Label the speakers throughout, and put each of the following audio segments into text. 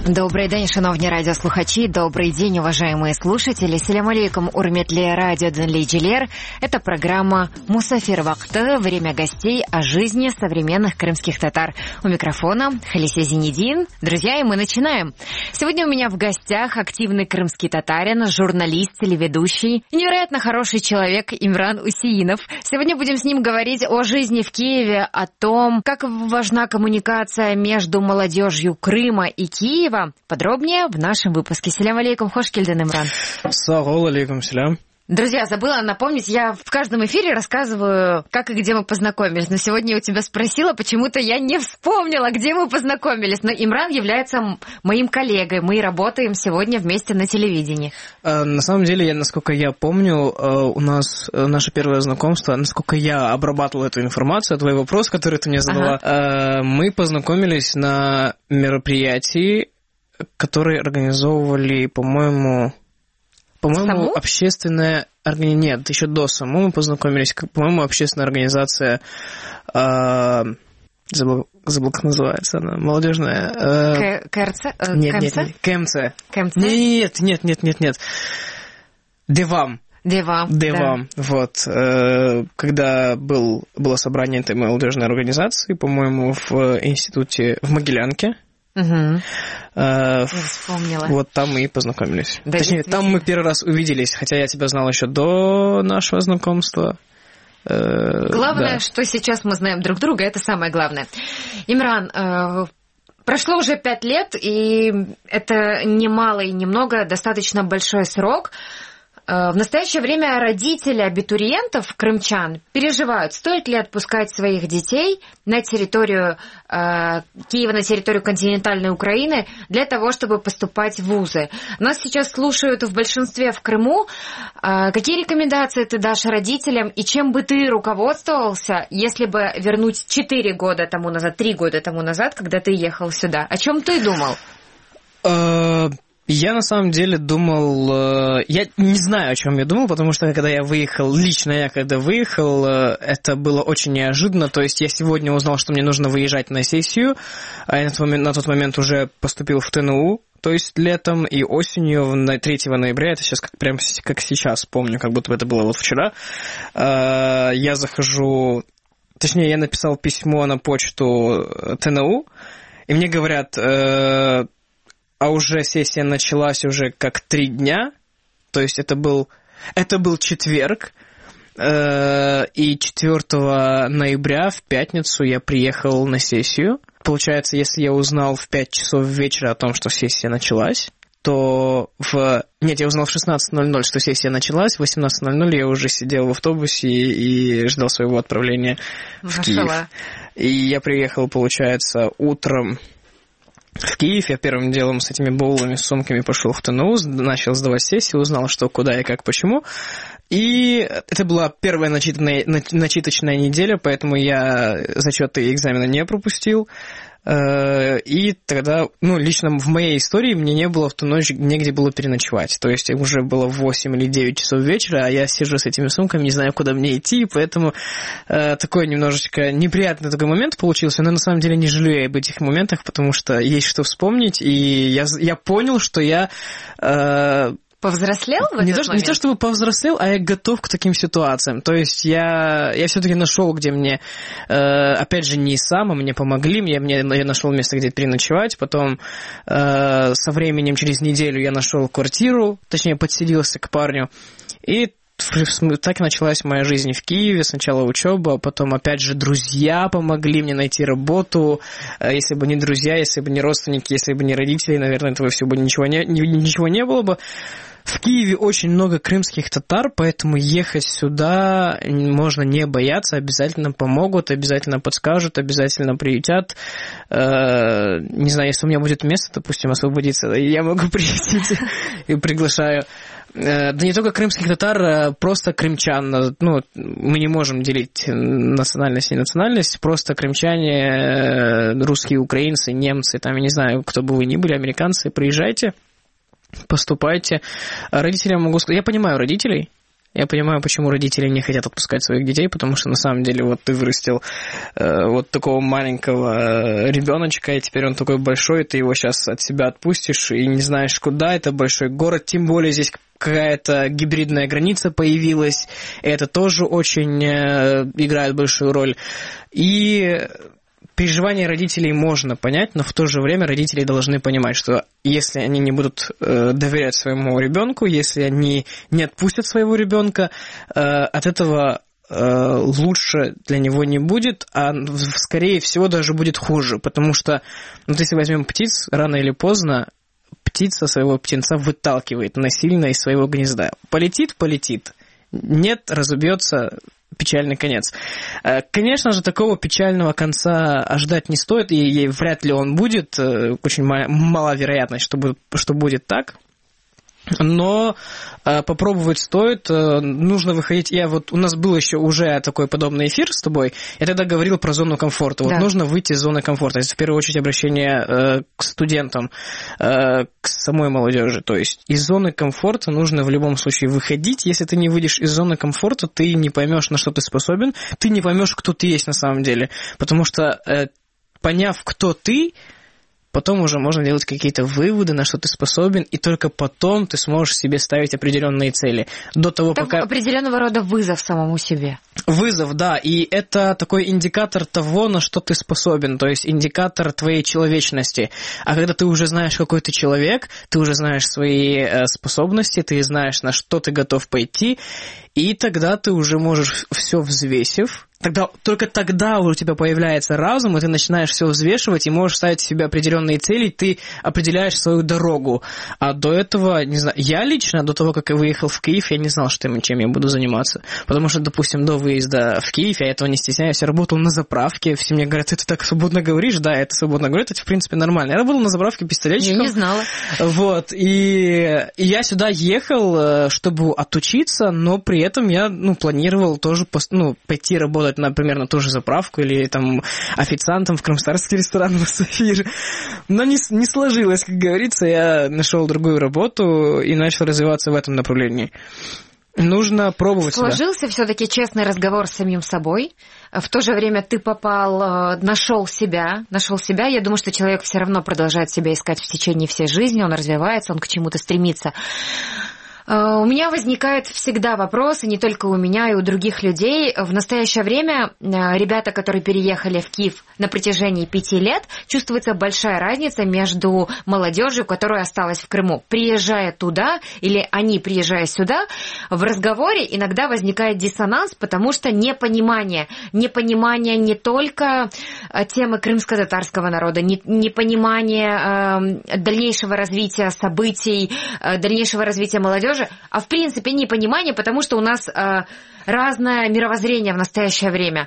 Speaker 1: Добрий день, шановні радиослухачи, добрый день, уважаемые слушатели. Селям алейкум, урметли радио Дзенлейджилер. Это программа «Мусафир Вакты», время гостей о жизни современных крымских татар. У микрофона Халисе Зинедин. Друзья, и мы начинаем. Сегодня у меня в гостях активный крымский татарин, журналист, телеведущий, невероятно хороший человек Имран Усеинов. Сегодня будем с ним говорить о жизни в Киеве, о том, как важна коммуникация между молодежью Крыма и Киева. Подробнее в нашем выпуске. Селям алейкум, хош келден, Имран.
Speaker 2: Сагол алейкум, селям.
Speaker 1: Друзья, забыла напомнить, я в каждом эфире рассказываю, как и где мы познакомились. Но сегодня я у тебя спросила, почему-то я не вспомнила, где мы познакомились. Но Имран является моим коллегой. Мы работаем сегодня вместе на телевидении.
Speaker 2: На самом деле, насколько я помню, у нас наше первое знакомство, насколько я обрабатывал эту информацию, твой вопрос, который ты мне задала, мы познакомились на мероприятии, которые организовывали, по-моему, общественная организация. Нет, еще до САМУ мы познакомились. По-моему, общественная организация. Забыл, как называется она. Молодежная.
Speaker 1: КРЦ?
Speaker 2: Нет, КМЦ. Нет. Девам.
Speaker 1: Да.
Speaker 2: Вот. Когда было собрание этой молодежной организации, по-моему, в институте в Могилянке.
Speaker 1: Угу. Вспомнила.
Speaker 2: Вот там мы и познакомились.
Speaker 1: Да,
Speaker 2: точнее, там мы первый раз увиделись, хотя я тебя знал еще до нашего знакомства.
Speaker 1: Главное, что сейчас мы знаем друг друга, это самое главное. Имран, прошло уже 5 лет, и это не мало и не много, достаточно большой срок. В настоящее время родители абитуриентов, крымчан, переживают, стоит ли отпускать своих детей на территорию Киева, на территорию континентальной Украины для того, чтобы поступать в вузы. Нас сейчас слушают в большинстве в Крыму. Какие рекомендации ты дашь родителям и чем бы ты руководствовался, если бы вернуть 3 года тому назад, когда ты ехал сюда? О чем ты думал?
Speaker 2: Я на самом деле думал... Я не знаю, о чем я думал, потому что когда я выехал, это было очень неожиданно. То есть я сегодня узнал, что мне нужно выезжать на сессию, а я на тот момент уже поступил в ТНУ, то есть летом и осенью, 3 ноября, это сейчас прямо как сейчас помню, как будто бы это было вот вчера, я захожу... Точнее, я написал письмо на почту ТНУ, и мне говорят... А уже сессия началась уже как 3 дня, то есть это был четверг, и 4 ноября в пятницу я приехал на сессию. Получается, если я узнал в 5 часов вечера о том, что сессия началась, то я узнал в 16:00, что сессия началась, в 18:00 я уже сидел в автобусе и ждал своего отправления в Киев. И я приехал, получается, утром в Киев. Я первым делом с этими баулами, с сумками пошел в ТНУ, начал сдавать сессию, узнал, что, куда и как, почему. И это была первая начиточная неделя, поэтому я зачеты и экзамены не пропустил. И тогда, лично в моей истории мне не было в ту ночь негде было переночевать. То есть уже было 8 или 9 часов вечера, а я сижу с этими сумками, не знаю, куда мне идти, поэтому такой немножечко неприятный такой момент получился, но на самом деле не жалею об этих моментах, потому что есть что вспомнить, и я понял, что я...
Speaker 1: Повзрослел в этот момент?
Speaker 2: Не то чтобы повзрослел, а я готов к таким ситуациям. То есть я все-таки нашел, где мне, опять же, не сам, а мне помогли, я нашел место, где переночевать, потом со временем, через неделю я нашел квартиру, точнее, подселился к парню, и так началась моя жизнь в Киеве. Сначала учеба, потом, опять же, друзья помогли мне найти работу. Если бы не друзья, если бы не родственники, если бы не родители, наверное, этого всего бы ничего не было бы. В Киеве очень много крымских татар, поэтому ехать сюда можно не бояться, обязательно помогут, обязательно подскажут, обязательно приютят. Не знаю, если у меня будет место, допустим, освободиться, я могу приютить и приглашаю. Да не только крымских татар, просто крымчан. Мы не можем делить национальность и национальность, просто крымчане, русские, украинцы, немцы, я не знаю, кто бы вы ни были, американцы, приезжайте. Поступайте. Родителям могу сказать... Я понимаю родителей, Я понимаю, почему родители не хотят отпускать своих детей, потому что на самом деле вот ты вырастил вот такого маленького ребеночка, и теперь он такой большой, ты его сейчас от себя отпустишь и не знаешь куда, это большой город, тем более здесь какая-то гибридная граница появилась, и это тоже очень играет большую роль. И переживания родителей можно понять, но в то же время родители должны понимать, что если они не будут доверять своему ребенку, если они не отпустят своего ребенка, от этого лучше для него не будет, а скорее всего даже будет хуже, потому что, вот если возьмем птиц, рано или поздно птица своего птенца выталкивает насильно из своего гнезда. Полетит, нет, разубьется, печальный конец. Конечно же, такого печального конца ожидать не стоит, и вряд ли он будет, очень мала вероятность, что будет так. Но попробовать стоит, нужно выходить. У нас был еще уже такой подобный эфир с тобой, я тогда говорил про зону комфорта. Вот нужно выйти из зоны комфорта. Это в первую очередь обращение к студентам, к самой молодежи. То есть из зоны комфорта нужно в любом случае выходить. Если ты не выйдешь из зоны комфорта, ты не поймешь, на что ты способен, ты не поймешь, кто ты есть на самом деле. Потому что, поняв, кто ты, потом уже можно делать какие-то выводы, на что ты способен, и только потом ты сможешь себе ставить определенные цели. До того,
Speaker 1: это
Speaker 2: пока...
Speaker 1: определенного рода вызов самому себе.
Speaker 2: Вызов, да, и это такой индикатор того, на что ты способен, то есть индикатор твоей человечности. А когда ты уже знаешь, какой ты человек, ты уже знаешь свои способности, ты знаешь, на что ты готов пойти, и тогда ты уже можешь, все взвесив, только тогда у тебя появляется разум, и ты начинаешь все взвешивать, и можешь ставить себе определенные цели, ты определяешь свою дорогу. А до этого, не знаю, я лично, до того, как я выехал в Киев, я не знал, чем я буду заниматься. Потому что, допустим, до выезда в Киев, я этого не стесняюсь, я работал на заправке, все мне говорят, ты так свободно говоришь, да, это свободно говорю, это, в принципе, нормально. Я работал на заправке пистолетчиком.
Speaker 1: Я не знала.
Speaker 2: Вот, и я сюда ехал, чтобы отучиться, но при этом я, планировал тоже, пойти работать, например, на ту же заправку или там официантом в крымстарский ресторан «Сафир». Но не сложилось, как говорится, я нашел другую работу и начал развиваться в этом направлении. Нужно пробовать.
Speaker 1: Сложился все-таки честный разговор с самим собой. В то же время ты нашел себя. Я думаю, что человек все равно продолжает себя искать в течение всей жизни, он развивается, он к чему-то стремится. У меня возникают всегда вопросы, не только у меня, и у других людей. В настоящее время ребята, которые переехали в Киев на протяжении 5 лет, чувствуется большая разница между молодежью, которая осталась в Крыму. Приезжая туда, или они, приезжая сюда, в разговоре иногда возникает диссонанс, потому что непонимание не только темы крымско-татарского народа, непонимание дальнейшего развития событий, дальнейшего развития молодежи, а в принципе непонимание, потому что у нас разное мировоззрение в настоящее время.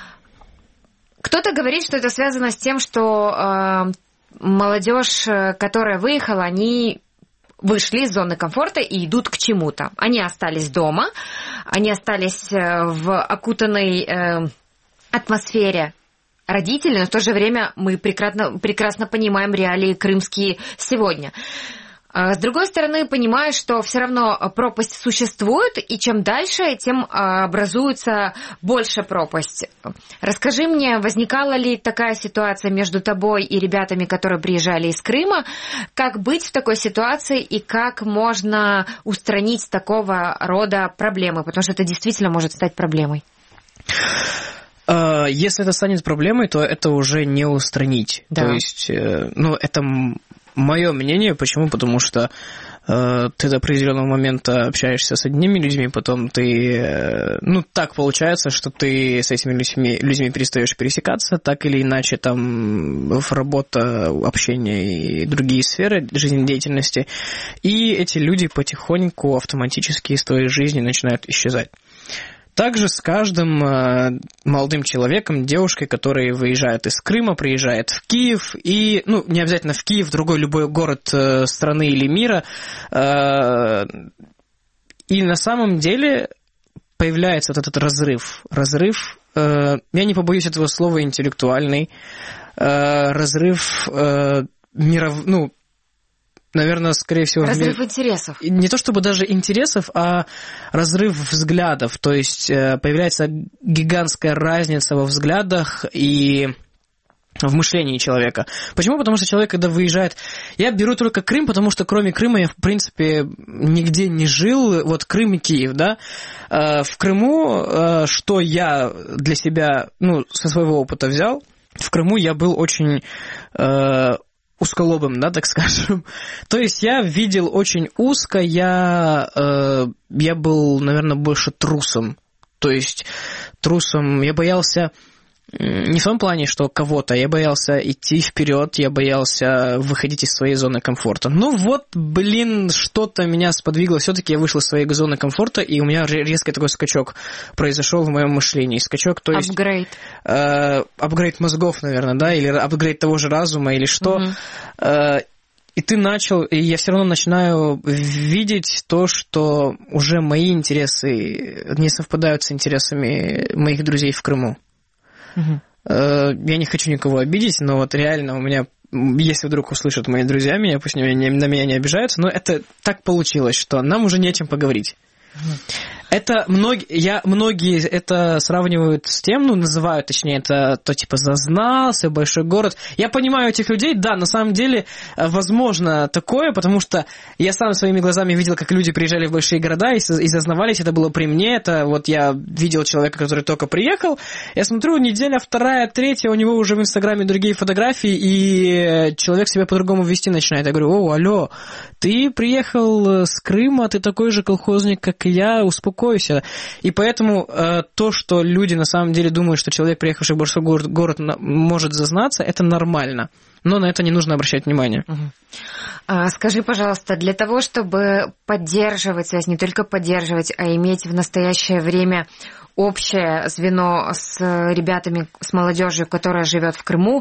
Speaker 1: Кто-то говорит, что это связано с тем, что молодежь, которая выехала, они вышли из зоны комфорта и идут к чему-то. Они остались дома, они остались в окутанной атмосфере родителей, но в то же время мы прекрасно понимаем реалии крымские сегодня. С другой стороны, понимаю, что все равно пропасть существует, и чем дальше, тем образуется больше пропасть. Расскажи мне, возникала ли такая ситуация между тобой и ребятами, которые приезжали из Крыма? Как быть в такой ситуации и как можно устранить такого рода проблемы? Потому что это действительно может стать проблемой.
Speaker 2: Если это станет проблемой, то это уже не устранить. Да. То есть, это мое мнение. Почему? Потому что ты до определенного момента общаешься с одними людьми, потом ты... так получается, что ты с этими людьми перестаешь пересекаться, так или иначе, там, в работа, общение и другие сферы жизнедеятельности, и эти люди потихоньку автоматически из твоей жизни начинают исчезать. Также с каждым молодым человеком, девушкой, которые выезжают из Крыма, приезжают в Киев, и, не обязательно в Киев, в другой любой город страны или мира, и на самом деле появляется вот этот разрыв, я не побоюсь этого слова, интеллектуальный, разрыв наверное, скорее всего...
Speaker 1: Разрыв интересов.
Speaker 2: Не то чтобы даже интересов, а разрыв взглядов. То есть появляется гигантская разница во взглядах и в мышлении человека. Почему? Потому что человек, когда выезжает... Я беру только Крым, потому что кроме Крыма я, в принципе, нигде не жил. Вот Крым и Киев, да. В Крыму, что я для себя, со своего опыта взял, в Крыму я был очень узколобым, да, так скажем. То есть я видел очень узко, я был, наверное, больше трусом. То есть трусом я боялся... Не в том плане, что кого-то. Я боялся идти вперед, я боялся выходить из своей зоны комфорта. Что-то меня сподвигло. Все-таки я вышел из своей зоны комфорта, и у меня резкий такой скачок произошел в моем мышлении. Скачок, то есть...
Speaker 1: Апгрейд.
Speaker 2: Апгрейд мозгов, наверное, да, или апгрейд того же разума, или что. И ты начал, и я все равно начинаю видеть то, что уже мои интересы не совпадают с интересами моих друзей в Крыму. Я не хочу никого обидеть, но вот реально у меня, если вдруг услышат мои друзья меня, пусть на меня не обижаются, но это так получилось, что нам уже не о чем поговорить. Это многие это сравнивают с тем, называют, точнее, это то типа зазнался, большой город. Я понимаю этих людей, да, на самом деле, возможно такое, потому что я сам своими глазами видел, как люди приезжали в большие города и зазнавались, это было при мне, это вот я видел человека, который только приехал, я смотрю, неделя, вторая, третья, у него уже в Инстаграме другие фотографии, и человек себя по-другому вести начинает. Я говорю: алло, ты приехал с Крыма, ты такой же колхозник, как и я, успокойся. И поэтому то, что люди на самом деле думают, что человек, приехавший в большой город, может зазнаться, это нормально. Но на это не нужно обращать внимание.
Speaker 1: Скажи, пожалуйста, для того, чтобы поддерживать связь, не только поддерживать, а иметь в настоящее время общее звено с ребятами, с молодежью, которая живет в Крыму,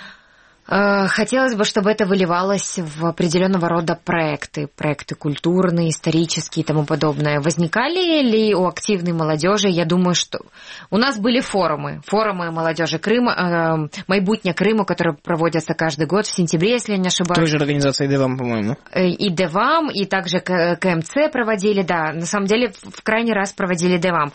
Speaker 1: хотелось бы, чтобы это выливалось в определенного рода проекты культурные, исторические и тому подобное. Возникали ли у активной молодежи? Я думаю, что у нас были форумы молодежи Крыма, майбутня Крыму, которые проводятся каждый год в сентябре, если я не ошибаюсь.
Speaker 2: Той же организация ДЭВАМ, по-моему.
Speaker 1: И ДЭВАМ, и также КМЦ проводили, да, на самом деле в крайний раз проводили ДЭВАМ.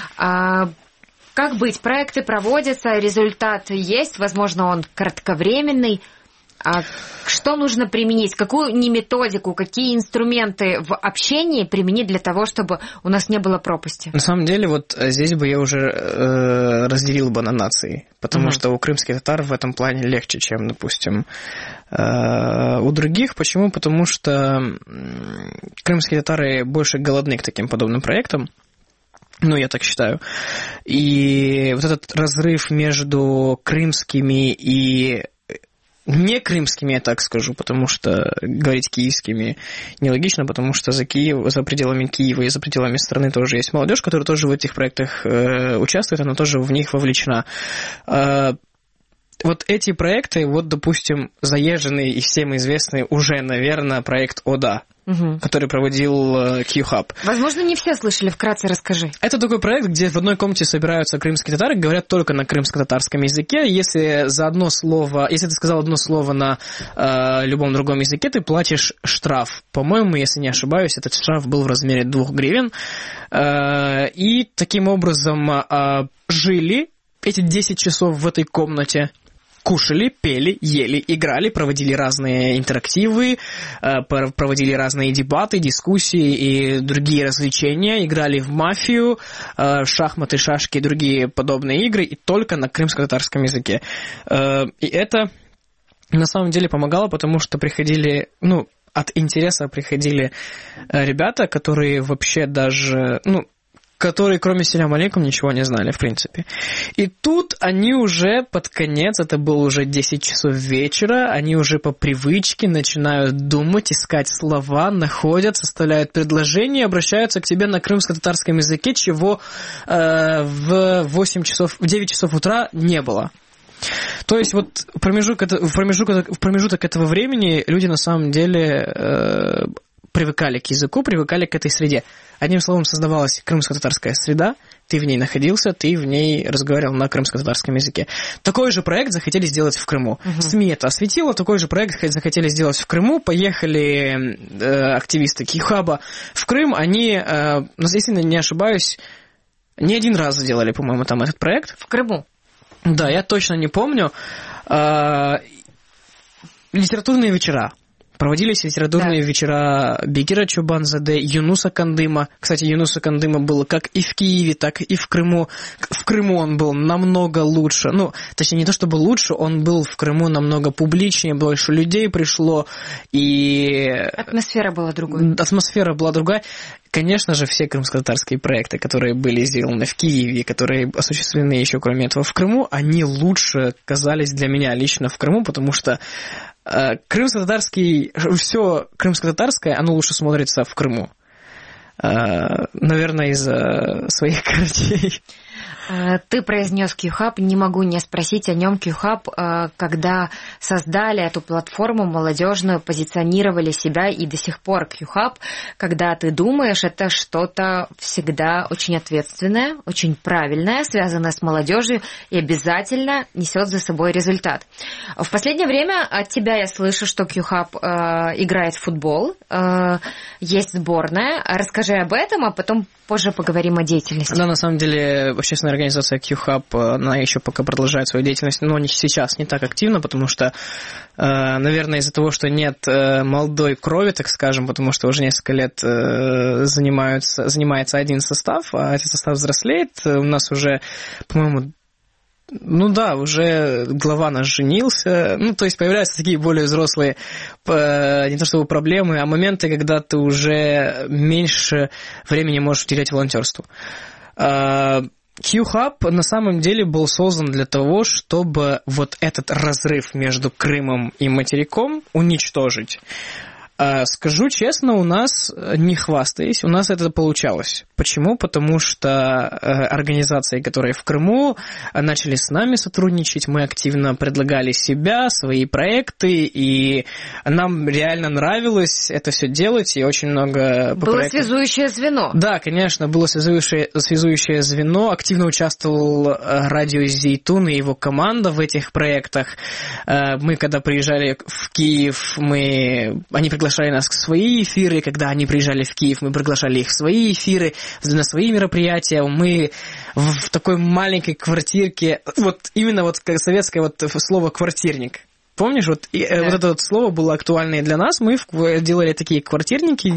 Speaker 1: Как быть? Проекты проводятся, результат есть, возможно, он кратковременный. А что нужно применить? Какую методику, какие инструменты в общении применить для того, чтобы у нас не было пропасти?
Speaker 2: На самом деле, вот здесь бы я уже разделил бы на нации, потому что у крымских татар в этом плане легче, чем, допустим, у других. Почему? Потому что крымские татары больше голодны к таким подобным проектам. Я так считаю. И вот этот разрыв между крымскими и не крымскими, я так скажу, потому что говорить киевскими нелогично, потому что за пределами Киева и за пределами страны тоже есть молодежь, которая тоже в этих проектах участвует, она тоже в них вовлечена. Вот эти проекты, допустим, заезженный и всем известный уже, наверное, проект ОДА, который проводил Q-Hub.
Speaker 1: Возможно, не все слышали, вкратце расскажи.
Speaker 2: Это такой проект, где в одной комнате собираются крымские татары, говорят только на крымско-татарском языке. Если ты сказал одно слово на любом другом языке, ты платишь штраф. По-моему, если не ошибаюсь, этот штраф был в размере 2 гривен. И таким образом жили эти 10 часов в этой комнате. Кушали, пели, ели, играли, проводили разные интерактивы, проводили разные дебаты, дискуссии и другие развлечения, играли в мафию, шахматы, шашки и другие подобные игры, и только на крымско-татарском языке. И это на самом деле помогало, потому что приходили, от интереса приходили ребята, которые вообще даже, которые кроме «Селям алейкум» ничего не знали, в принципе. И тут они уже под конец, это было уже 10 часов вечера, они уже по привычке начинают думать, искать слова, находят, составляют предложения, обращаются к тебе на крымско-татарском языке, чего в 9 часов утра не было. То есть вот в промежуток этого времени люди на самом привыкали к языку, привыкали к этой среде. Одним словом, создавалась крымско-татарская среда, ты в ней находился, ты в ней разговаривал на крымско-татарском языке. Такой же проект захотели сделать в Крыму. СМИ это осветило, такой же проект захотели сделать в Крыму. Поехали активисты QHub в Крым. Они, если не ошибаюсь, не один раз сделали, по-моему, там этот проект.
Speaker 1: В Крыму?
Speaker 2: Да, я точно не помню. Литературные вечера. Проводились литературные вечера Бекира Чубанзаде, Юнуса Кандыма. Кстати, Юнуса Кандыма было как и в Киеве, так и в Крыму. В Крыму он был намного лучше. Ну, точнее, не то чтобы лучше, он был в Крыму намного публичнее, больше людей пришло, и...
Speaker 1: Атмосфера была другой.
Speaker 2: Атмосфера была другая. Конечно же, все крымско-татарские проекты, которые были сделаны в Киеве, которые осуществлены еще, кроме этого, в Крыму, они лучше казались для меня лично в Крыму, потому что крымско-татарский, все крымско-татарское, оно лучше смотрится в Крыму. Наверное, из-за своих корочей.
Speaker 1: Ты произнес QHub, не могу не спросить о нем. QHub, когда создали эту платформу молодежную, позиционировали себя, и до сих пор QHub, когда ты думаешь, это что-то всегда очень ответственное, очень правильное, связанное с молодежью и обязательно несет за собой результат. В последнее время от тебя я слышу, что QHub играет в футбол, есть сборная. Расскажи об этом, а потом позже поговорим о деятельности.
Speaker 2: Да, на самом деле, общественная организация QHub, она еще пока продолжает свою деятельность, но сейчас не так активно, потому что, наверное, из-за того, что нет молодой крови, так скажем, потому что уже несколько лет занимается один состав, а этот состав взрослеет. У нас уже, по-моему, уже глава наш женился. То есть появляются такие более взрослые, не то чтобы проблемы, а моменты, когда ты уже меньше времени можешь уделять волонтерству. QHub на самом деле был создан для того, чтобы вот этот разрыв между Крымом и материком уничтожить. Скажу честно, у нас, не хвастаясь, у нас это получалось. Почему? Потому что организации, которые в Крыму, начали с нами сотрудничать, мы активно предлагали себя, свои проекты, и нам реально нравилось это все делать, и очень много...
Speaker 1: Было связующее звено.
Speaker 2: Да, конечно, было связующее звено, активно участвовал радио Зейтун и его команда в этих проектах. Мы, когда приезжали в Киев, они приглашали нас в свои эфиры, когда они приезжали в Киев, мы приглашали их в свои эфиры, на свои мероприятия. Мы в такой маленькой квартирке, вот именно вот советское вот слово «квартирник». Помнишь, вот это вот слово было актуальное для нас, мы делали такие квартирники,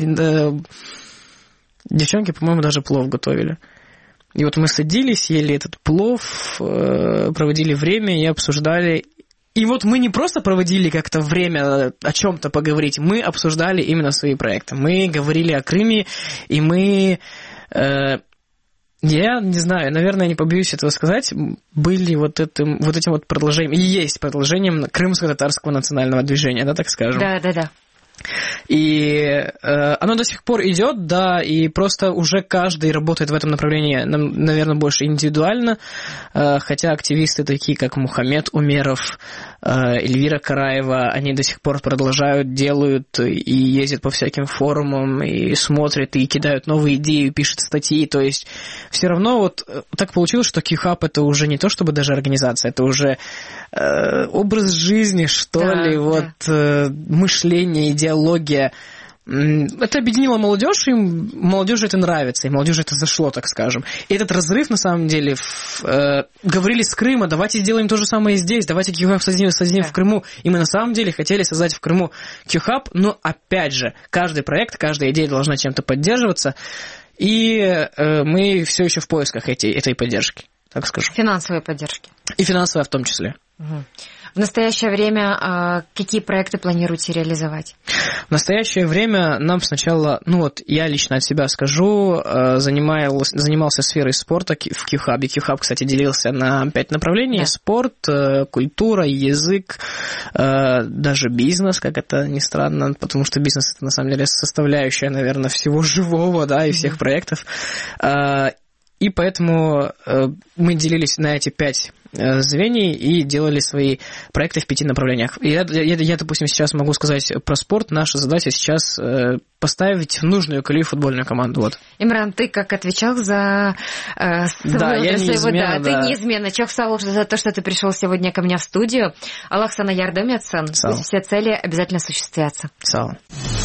Speaker 2: девчонки, по-моему, даже плов готовили. И вот мы садились, ели этот плов, проводили время и обсуждали. И вот мы не просто проводили как-то время о чем-то поговорить, мы обсуждали именно свои проекты. Мы говорили о Крыме, и мы, я не знаю, наверное, не побоюсь этого сказать, были вот этим вот продолжением, и есть продолжением крымско-татарского национального движения, да, так скажем.
Speaker 1: Да.
Speaker 2: И оно до сих пор идет, да, и просто уже каждый работает в этом направлении, наверное, больше индивидуально, хотя активисты такие, как Мухаммед Умеров, Эльвира Караева, они до сих пор продолжают, делают и ездят по всяким форумам, и смотрят, и кидают новые идеи, пишут статьи, то есть все равно вот так получилось, что QHub это уже не то, чтобы даже организация, это уже образ жизни, что ли, мышление, идеология. Это объединило молодежь, и молодежи это нравится, и молодежи это зашло, так скажем. И этот разрыв, на самом деле, говорили с Крыма, давайте сделаем то же самое и здесь, давайте QHub создадим в Крыму. И мы на самом деле хотели создать в Крыму QHub, но опять же, каждый проект, каждая идея должна чем-то поддерживаться, и мы все еще в поисках этой поддержки, так скажу.
Speaker 1: Финансовой поддержки.
Speaker 2: И финансовая в том числе.
Speaker 1: Угу. В настоящее время какие проекты планируете реализовать?
Speaker 2: В настоящее время нам сначала, я лично от себя скажу, занимался сферой спорта в QHub. QHub, кстати, делился на 5 направлений. Да. Спорт, культура, язык, даже бизнес, как это ни странно, потому что бизнес это на самом деле составляющая, наверное, всего живого, да, и всех проектов. И поэтому мы делились на эти 5 звеньев и делали свои проекты в 5 направлениях. И я, допустим, сейчас могу сказать про спорт. Наша задача сейчас поставить в нужную колею футбольную команду. Вот.
Speaker 1: Имран, ты как отвечал за
Speaker 2: неизменно,
Speaker 1: ты неизменно. Чок сау за то, что ты пришел сегодня ко мне в студию. Аллах сана ярдам етсін. Пусть все цели обязательно осуществятся.
Speaker 2: Сау.